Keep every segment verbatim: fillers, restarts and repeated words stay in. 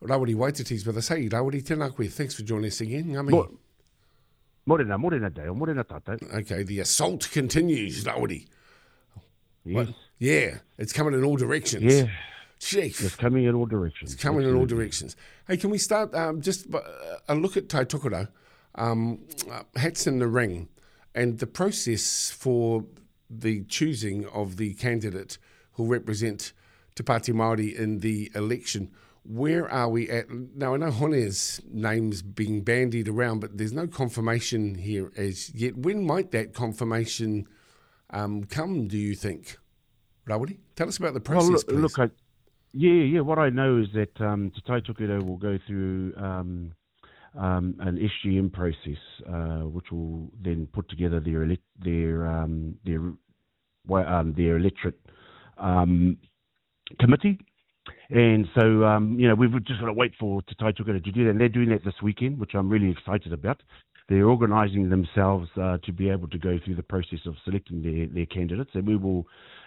Rawiri Waitatis with us. Hey, Rawiri, tēnā koe. Thanks for joining us again. Ngā mihi. Mo- Morena, morena deo, morena tātou. Okay, the assault continues, Rawiri. Yes. Well, yeah, it's coming in all directions. Yeah, Chief. it's coming in all directions. It's coming in all Absolutely. directions. Hey, can we start um, just uh, a look at Tai Tukoro, um, uh, hats in the ring, and the process for the choosing of the candidate who represent Te Pāti Māori in the election. Where are we at? Now, I know Hone's name's being bandied around, but there's no confirmation here as yet. When might that confirmation um, come, do you think? Rawiri, tell us about the process, Well, look, please. look I, yeah, yeah. What I know is that um, Te Tai Tokerau will go through um, um, an S G M process, uh, which will then put together their elect, their um, their wa- um, their electorate um, committee. And so, um, you know, we've just got to wait for Te Tai Tokerau to do that. And they're doing that this weekend, which I'm really excited about. They're organising themselves uh, to be able to go through the process of selecting their, their candidates. And we will,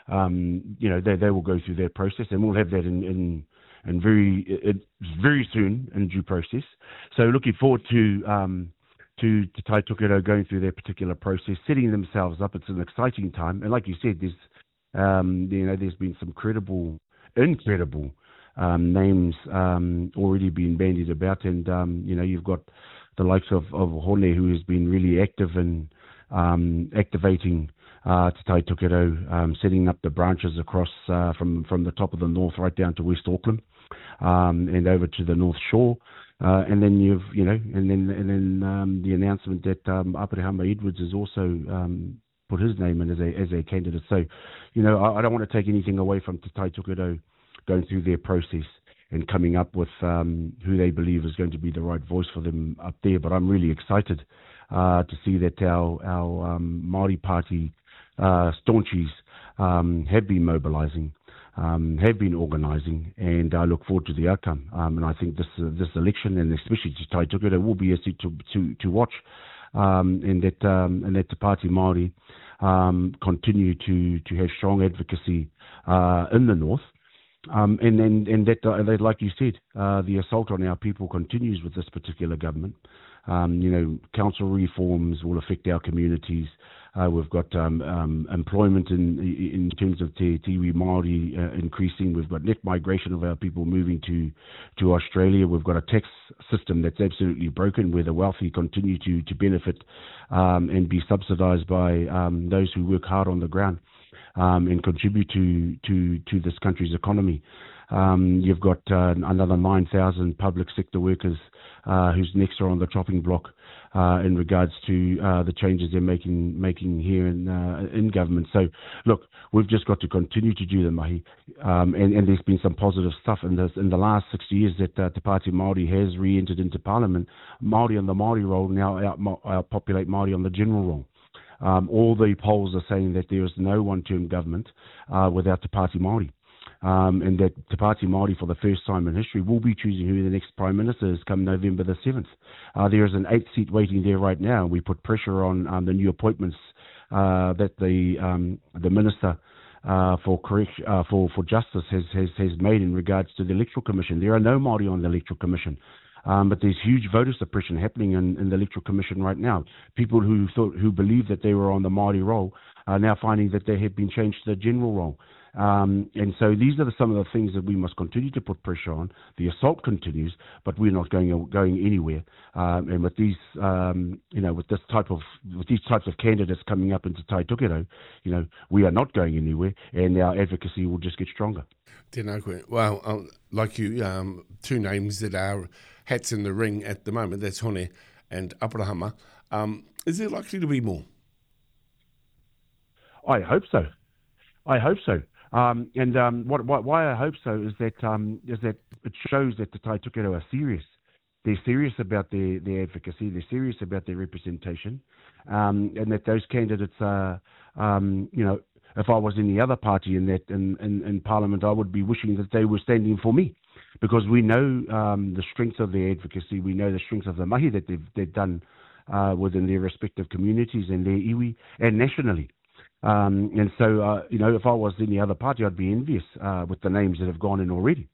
um, you know, they, they will go through their process, and we'll have that in, in, in very in, very soon in due process. So looking forward to um, to Te Tai Tokerau going through their particular process, setting themselves up. It's an exciting time. And like you said, there's, um, you know, there's been some credible, incredible Um, names um, already been bandied about, and um, you know, you've got the likes of, of Hone, who has been really active in um, activating uh, Te Tai Tokerau, um, setting up the branches across uh, from from the top of the north right down to West Auckland, um, and over to the North Shore. Uh, and then you've, you know, and then and then um, the announcement that um, Apirihama Edwards has also um, put his name in as a as a candidate. So, you know, I, I don't want to take anything away from Te Tai Tokerau going through their process and coming up with um, who they believe is going to be the right voice for them up there. But I'm really excited uh, to see that our, our um, Māori Party uh, staunchies um, have been mobilising, um, have been organising, and I look forward to the outcome. Um, and I think this uh, this election, and especially Te Tai Tokerau, will be a seat to, to, to watch, um, and that um, and that Te Pāti Māori um, continue to, to have strong advocacy uh, in the north. Um, and, and, and that, uh, that, like you said, uh, the assault on our people continues with this particular government. Um, you know, council reforms will affect our communities. Uh, we've got um, um, employment in in terms of Te Tiwi Māori uh, increasing. We've got net migration of our people moving to to Australia. We've got a tax system that's absolutely broken, where the wealthy continue to to benefit um, and be subsidised by um, those who work hard on the ground. Um, and contribute to, to, to this country's economy. Um, you've got uh, another nine thousand public sector workers uh, whose necks are on the chopping block uh, in regards to uh, the changes they're making making here in uh, in government. So, look, we've just got to continue to do the mahi, um, and, and there's been some positive stuff in this in the last six years that uh, Te Pāti Māori has re-entered into Parliament. Māori on the Māori roll now out, outpopulate Māori on the general roll. Um, all the polls are saying that there is no one-term government uh, without Te Pāti Māori, um, and that Te Pāti Māori, for the first time in history, will be choosing who the next Prime Minister is come November the seventh. Uh, there is an eight-seat waiting there right now. We put pressure on um, the new appointments uh, that the um, the Minister uh, for correct, uh, for for Justice has, has has made in regards to the Electoral Commission. There are no Māori on the Electoral Commission. Um, but there's huge voter suppression happening in, in the Electoral Commission right now. People who thought, who believed that they were on the Māori roll are now finding that they have been changed to the general roll. Um, and so these are the, some of the things that we must continue to put pressure on. The assault continues, but we're not going going anywhere. Um, and with these, um, you know, with this type of with these types of candidates coming up into Tai Tokerau, you know, we are not going anywhere, and our advocacy will just get stronger. Tēnā koe. Well, um, like you, um, two names that are hats in the ring at the moment, that's Hone and Apirihama. Um, is there likely to be more? I hope so. I hope so. Um, and um, what, what, why I hope so is that um, is that it shows that the Tai Tokerau are serious. They're serious about their, their advocacy. They're serious about their representation, um, and that those candidates are, um, you know, if I was in the other party in that in, in, in Parliament, I would be wishing that they were standing for me, because we know um, the strength of their advocacy. We know the strength of the mahi that they've, they've done uh, within their respective communities and their iwi and nationally. Um, and so, uh, you know, if I was in the other party, I'd be envious uh, with the names that have gone in already.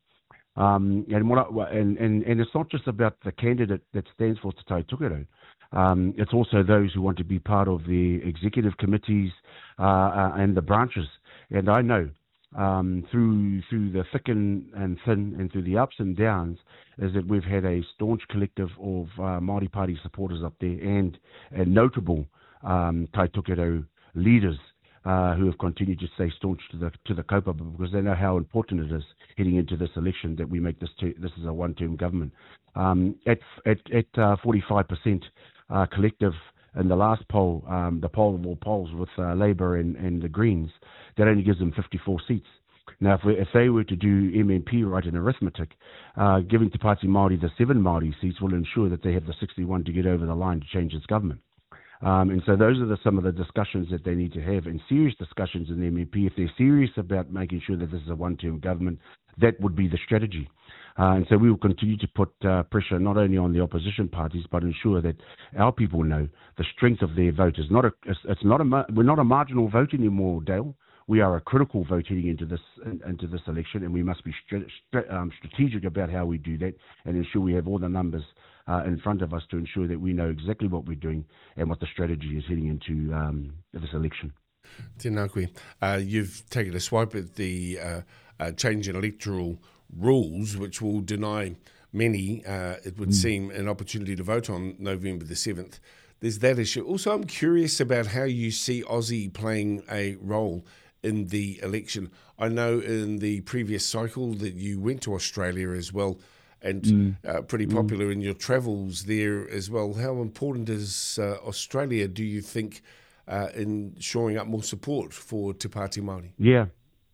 Um, and, what I, and, and, and it's not just about the candidate that stands for Te Tai Tokerau. Um, it's also those who want to be part of the executive committees uh, uh, and the branches. And I know um, through through the thick and, and thin and through the ups and downs is that we've had a staunch collective of uh, Māori Party supporters up there and, and notable um, Tai Tokerau leaders uh, who have continued to stay staunch to the to the kaupapa because they know how important it is heading into this election that we make this ter- this is a one-term government. Um, at at, at uh, forty-five percent uh, collective in the last poll, um, the poll of all polls with uh, Labour and, and the Greens, that only gives them fifty-four seats. Now, if, we, if they were to do M M P right in arithmetic, uh, giving Te Pāti Māori the seven Māori seats will ensure that they have the sixty-one to get over the line to change its government. Um, and so those are the, some of the discussions that they need to have, and serious discussions in the M M P. If they're serious about making sure that this is a one-term government, that would be the strategy. Uh, and so we will continue to put uh, pressure not only on the opposition parties, but ensure that our people know the strength of their vote is not a. It's, it's not a. We're not a marginal vote anymore, Dale. We are a critical vote heading into this into this election, and we must be stra- stra- um, strategic about how we do that and ensure we have all the numbers uh, in front of us to ensure that we know exactly what we're doing and what the strategy is heading into um, this election. Tēnā koe. Uh, you've taken a swipe at the uh, uh, change in electoral rules, which will deny many, uh, it would mm. seem, an opportunity to vote on November the seventh. There's that issue. Also, I'm curious about how you see Aussie playing a role in the election. I know in the previous cycle that you went to Australia as well, and mm. uh, pretty popular mm. in your travels there as well. How important is uh, Australia, do you think, uh, in shoring up more support for Te Pāti Māori? Yeah.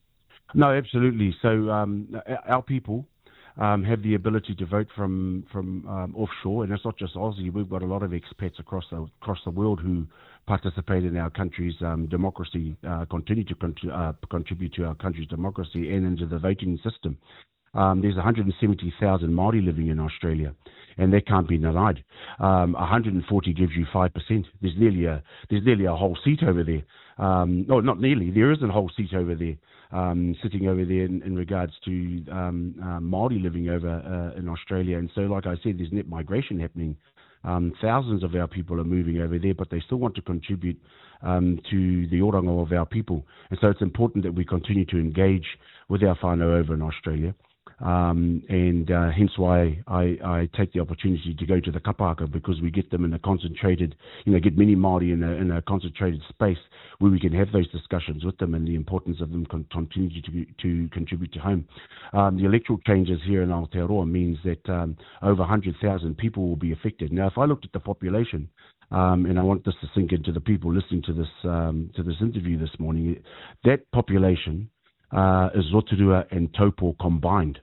No, absolutely. So um, our people um, have the ability to vote from from um, offshore, and it's not just Aussie. We've got a lot of expats across the across the world who participate in our country's um, democracy, uh, continue to con- uh, contribute to our country's democracy and into the voting system. Um, there's one hundred seventy thousand Māori living in Australia, and that can't be denied. Um, one hundred forty gives you five percent. There's nearly a there's nearly a whole seat over there. Um, no, not nearly. There is a whole seat over there, um, sitting over there in, in regards to um, uh, Māori living over uh, in Australia. And so, like I said, there's net migration happening. Um, thousands of our people are moving over there, but they still want to contribute um, to the oranga of our people. And so it's important that we continue to engage with our whānau over in Australia. Um, and uh, hence why I, I take the opportunity to go to the kapaka, because we get them in a concentrated, you know, get many Māori in a, in a concentrated space where we can have those discussions with them and the importance of them con- continue to to contribute to home. Um, the electoral changes here in Aotearoa means that um, over one hundred thousand people will be affected. Now, if I looked at the population, um, and I want this to sink into the people listening to this um, to this interview this morning, that population uh, is Rotorua and Taupo combined.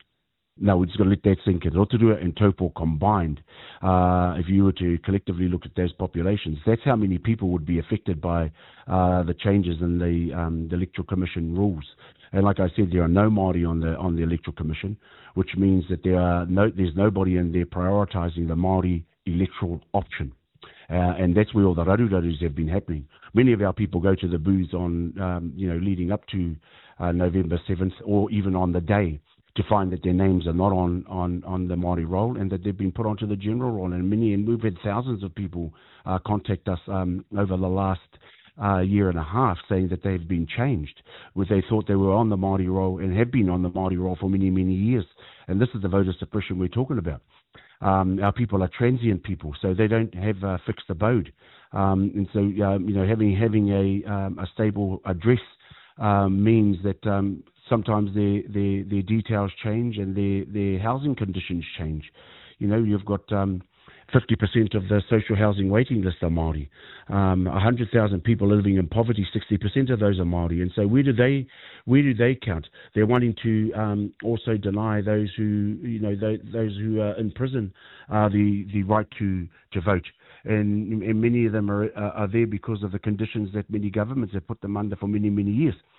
Now, we're just going to let that sink in. Rotorua and Taupo combined, uh, if you were to collectively look at those populations, that's how many people would be affected by uh, the changes in the, um, the Electoral Commission rules. And like I said, there are no Māori on the on the Electoral Commission, which means that there are no there's nobody in there prioritising the Māori electoral option. Uh, and that's where all the rarurarus have been happening. Many of our people go to the booths on, um, you know, leading up to uh, November seventh, or even on the day, to find that their names are not on, on, on the Māori roll and that they've been put onto the general roll. And many, and we've had thousands of people uh, contact us um, over the last uh, year and a half saying that they've been changed, where they thought they were on the Māori roll and have been on the Māori roll for many, many years. And this is the voter suppression we're talking about. Um, our people are transient people, so they don't have a fixed abode. Um, and so, um, you know, having having a, um, a stable address um, means that um, sometimes their, their their details change and their, their housing conditions change. You know, you've got um, fifty percent of the social housing waiting list are Māori. Um, one hundred thousand people are living in poverty, sixty percent of those are Māori. And so where do they where do they count? They're wanting to um, also deny those who, you know, those, those who are in prison uh, the, the right to, to vote. And, and many of them are, are there because of the conditions that many governments have put them under for many, many years.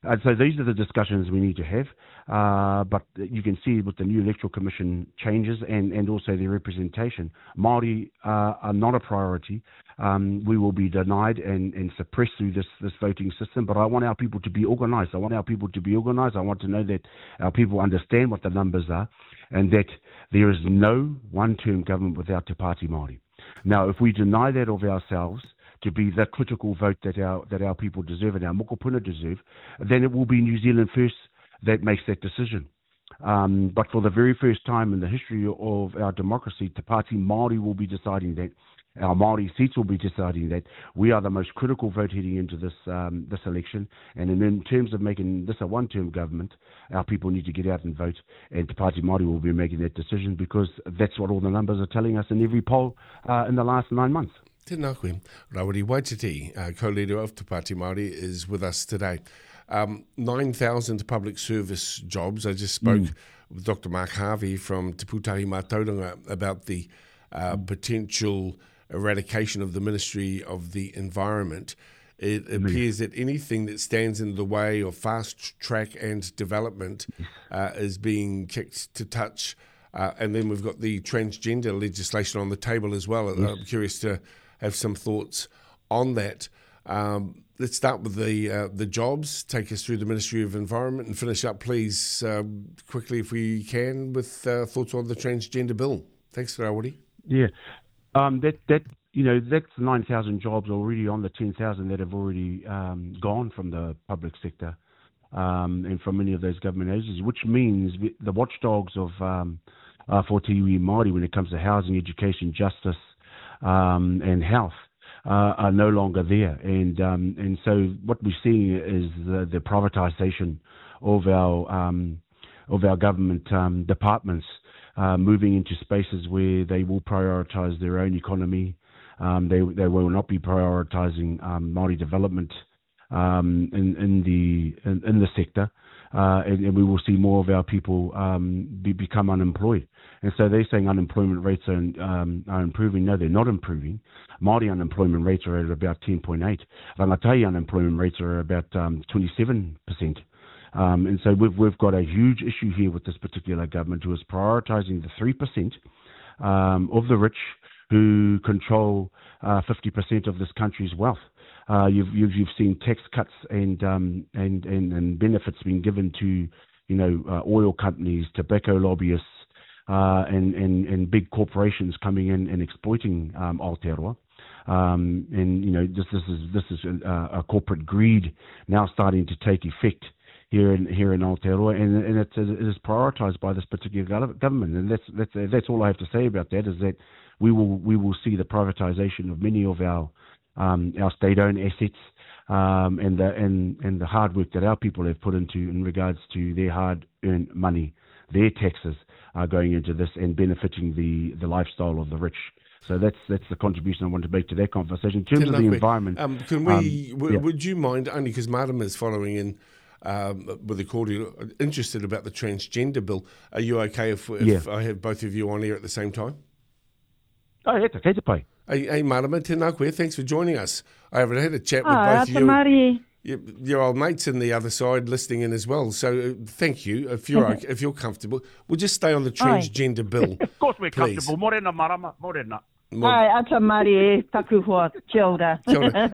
And so these are the discussions we need to have. Uh, but you can see with the new Electoral Commission changes and, and also their representation, Māori uh, are not a priority. Um, we will be denied and, and suppressed through this, this voting system. But I want our people to be organised. I want our people to be organised. I want to know that our people understand what the numbers are and that there is no one-term government without Te Pāti Māori. Now, if we deny that of ourselves, to be the critical vote that our that our people deserve and our mokopuna deserve, then it will be New Zealand First that makes that decision. Um, but for the very first time in the history of our democracy, Te Pāti Māori will be deciding that. Our Māori seats will be deciding that. We are the most critical vote heading into this um, this election. And in, in terms of making this a one-term government, our people need to get out and vote. And Te Pāti Māori will be making that decision because that's what all the numbers are telling us in every poll uh, in the last nine months. Tēnā koe. Rawiri Waititi, uh, co-leader of Te Pāti Māori, is with us today. Um, nine thousand public service jobs. I just spoke mm. with Doctor Mark Harvey from Te Pūtahi Mātauranga about the uh, mm. potential eradication of the Ministry of the Environment. It mm. appears that anything that stands in the way of fast track and development uh, is being kicked to touch. Uh, and then we've got the transgender legislation on the table as well. Yes. I'm curious to have some thoughts on that. Um, let's start with the uh, the jobs. Take us through the Ministry of Environment and finish up, please, um, quickly if we can, with uh, thoughts on the transgender bill. Thanks, Rawiri. Yeah, um, that that you know that's nine thousand jobs already on the ten thousand that have already um, gone from the public sector um, and from many of those government agencies, which means the watchdogs of um, uh, for Te Iwi Māori when it comes to housing, education, justice, um, and health. Uh, are no longer there, and um, and so what we're seeing is the, the privatisation of our um, of our government um, departments, uh, moving into spaces where they will prioritise their own economy. Um, they they will not be prioritising um, Māori development um, in in the in, in the sector, uh, and, and we will see more of our people um, be, become unemployed. And so they're saying unemployment rates are, um, are improving. No, they're not improving. Māori unemployment rates are at about ten point eight. Rangatahi unemployment rates are about um, twenty-seven percent. Um, and so we've we've got a huge issue here with this particular government who is prioritising the three percent um, of the rich who control uh, fifty percent of this country's wealth. Uh, you've, you've you've seen tax cuts and um, and, and and benefits being given to you know uh, oil companies, tobacco lobbyists, uh, and, and and big corporations coming in and exploiting um, Aotearoa. Um, and you know this this is this is a, a corporate greed now starting to take effect here in here in Aotearoa, and and it's, it is prioritised by this particular government. And that's that's that's all I have to say about that. Is that we will we will see the privatisation of many of our um, our state-owned assets, um, and the and and the hard work that our people have put into in regards to their hard-earned money, their taxes are going into this and benefiting the, the lifestyle of the rich. So that's that's the contribution I want to make to that conversation. In terms of the environment, um, can we? Um, w- yeah. Would you mind, only because Marama is following in um, with a cordial, interested about the transgender bill? Are you okay if, if yeah. I have both of you on here at the same time? Oh, yeah, okay to pay. Hey, hey Marama, tēnā koe, thanks for joining us. I haven't had a chat with oh, both of you. Mari. Your, your old mates in the other side listening in as well. So uh, thank you. If you're okay, if you're comfortable, we'll just stay on the transgender Aye. bill. Of course we're please. comfortable. Morena marama, morena. Ai, ata Mari, taku hoa, kia ora. Kia ora.